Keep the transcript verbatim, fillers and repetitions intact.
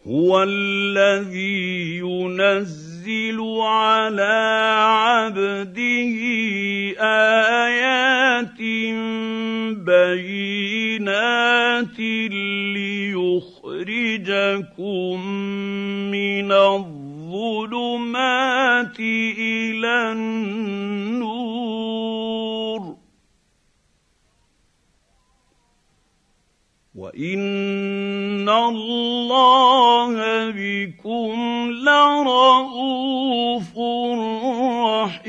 هو الذي ينزل على عبده آيات بينات ليخرجكم من الظلمات إلى النور وإن الله بكم لرءوف رحيم.